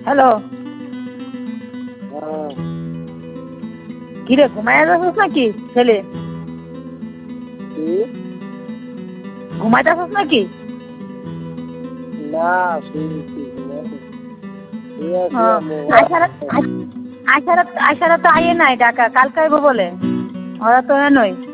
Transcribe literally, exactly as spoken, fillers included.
Hello, কিরে ঘুমায় যাচ্ছিস নাকি ছেলে? ঘুমায় যাচ্ছিস নাকি? না আইসারা তো আইয়ে নাই ঢাকা, কালকে আইবো বলে, ওরা তো নয়।